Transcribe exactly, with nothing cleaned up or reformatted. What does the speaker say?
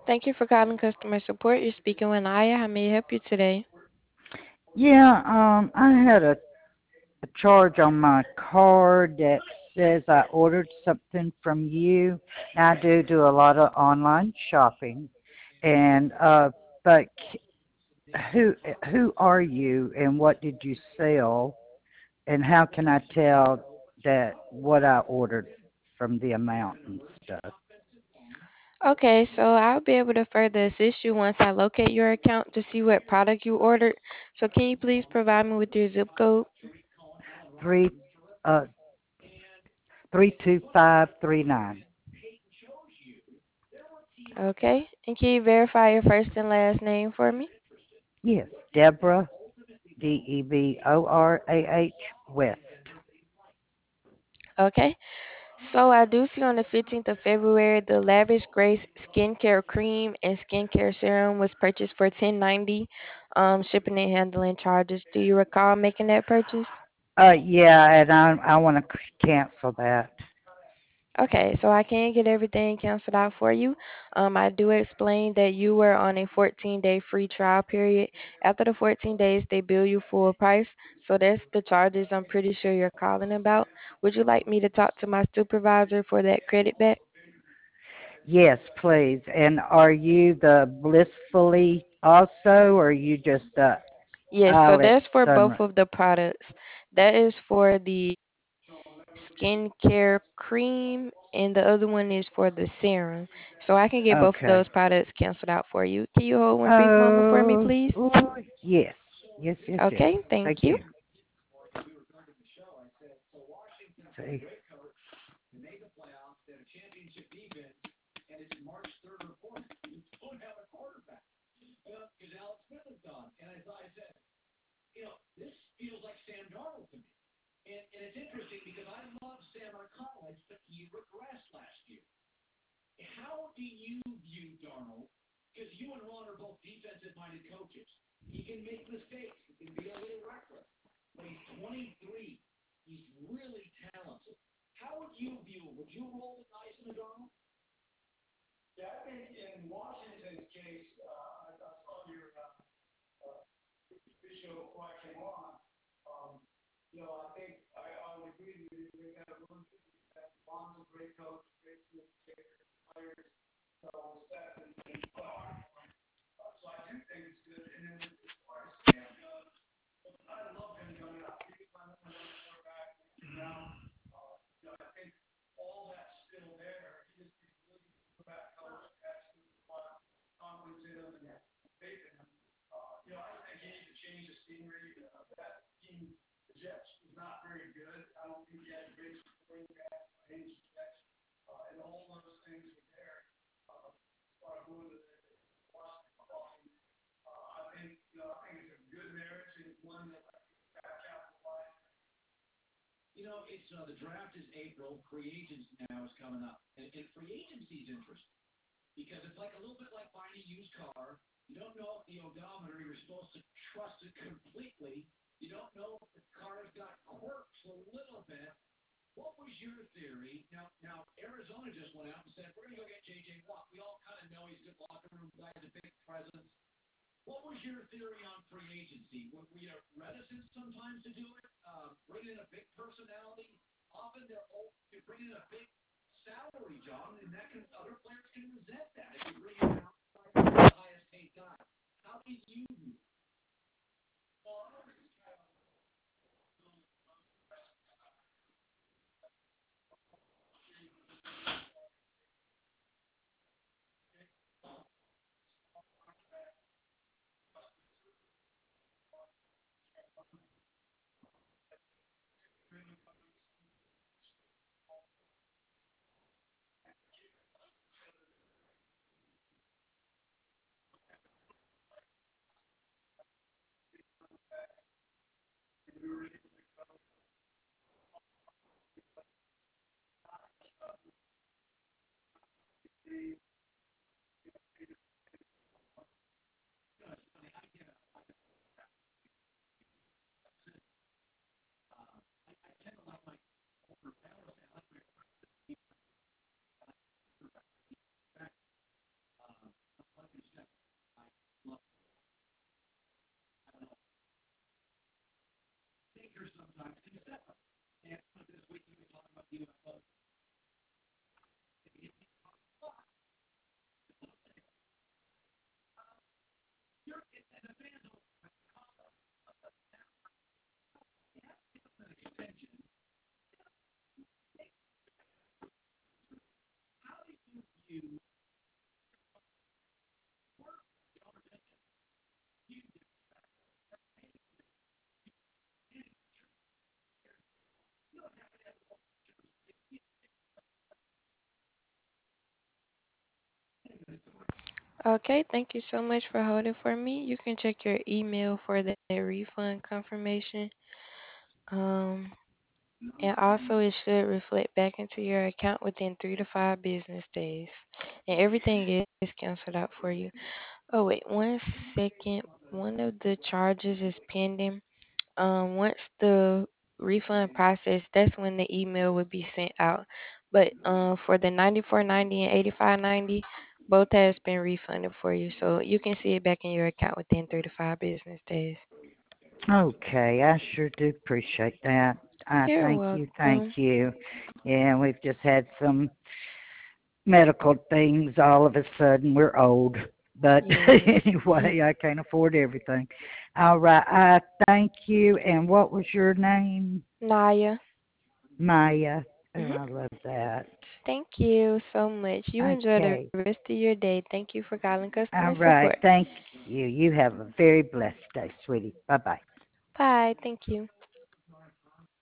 Thank you for calling customer support. You're speaking with Aya. How may I help you today? Yeah, um, I had a, a charge on my card that says I ordered something from you. I do do a lot of online shopping, and uh, but c- who who are you, and what did you sell, and how can I tell that what I ordered from the amount and stuff? Okay, so I'll be able to further assist you once I locate your account to see what product you ordered. So can you please provide me with your zip code? Three, uh, three two five three nine. Okay, and can you verify your first and last name for me? Yes, Deborah, D E B O R A H West. Okay, so I do see on the fifteenth of February the Lavish Grace skincare cream and skincare serum was purchased for ten ninety. Um, shipping and handling charges. Do you recall making that purchase? Uh, yeah, and I I want to cancel that. Okay, so I can get everything canceled out for you. Um, I do explain that you were on a fourteen day free trial period. After the fourteen days, they bill you full price. So that's the charges I'm pretty sure you're calling about. Would you like me to talk to my supervisor for that credit back? Yes, please. And are you the Blissfully also, or are you just the Yes, so Islet that's for both Sunrise? of the products. That is for the skincare cream, and the other one is for the serum. So I can get both of Okay. those products canceled out for you. Can you hold one brief moment for me, Oh, please? oh, yes, yes, yes, yes. Okay, thank Thank you. you. See, Okay, thank you so much for holding for me. You can check your email for that refund confirmation. Um, and also it should reflect back into your account within three to five business days. And everything is canceled out for you. Oh wait, one second. One of the charges is pending. Um, once the refund process, that's when the email would be sent out. But um, for the ninety-four ninety and eighty-five ninety, both has been refunded for you, so you can see it back in your account within three to five business days. Okay, I sure do appreciate that. I You're thank you, thank welcome. you. Yeah, we've just had some medical things all of a sudden. We're old. But Yes. anyway, I can't afford everything. All right, I thank you. And what was your name? Naya. Maya. Oh, Hmm. I love that. Thank you so much. You enjoy the Okay. rest of your day. Thank you for calling customer All support. right. Thank you. You have a very blessed day, sweetie. Bye bye. Bye. Thank you.